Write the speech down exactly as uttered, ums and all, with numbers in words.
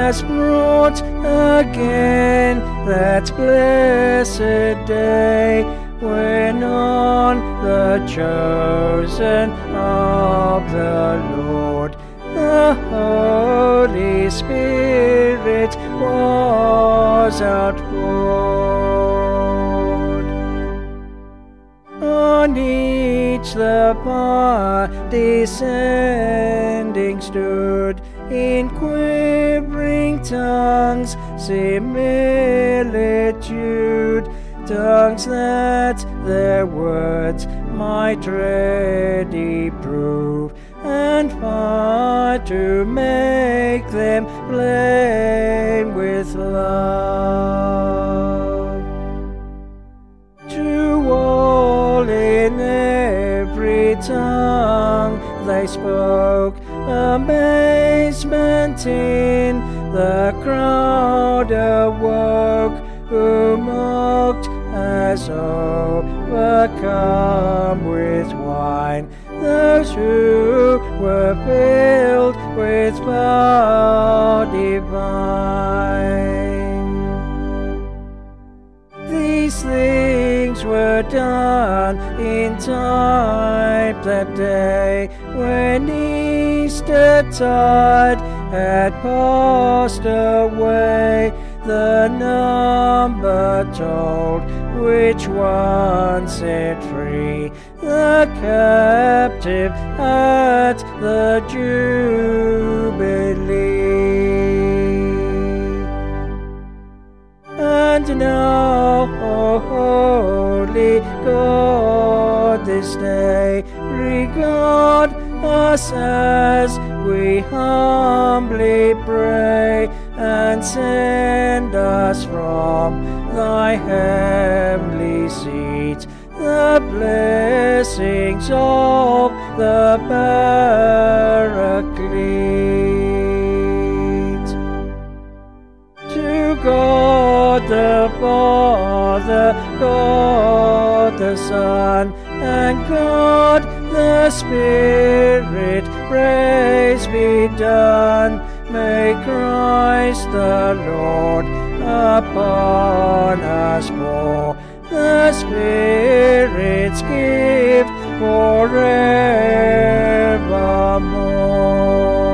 has brought again that blessed day, when on the chosen of the Lord the Holy Spirit was outpoured. On each the power descending stood, in quivering tongues similitude, tongues that their words might ready prove, and far to make them flame with love. To all in every tongue they spoke, amazement in the crowd awoke, who mocked as overcome with wine those who were filled with power divine. These things were done in time that day, when Eastertide had passed away, the number told which one set free the captive at the Jubilee. And now, O holy God, this day regard us as we humbly pray, and send us from thy heavenly seat the blessings of the Paraclete. To God the Father, God the Son, and God the Spirit, praise be done. May Christ the Lord upon us pour the Spirit's gift forevermore.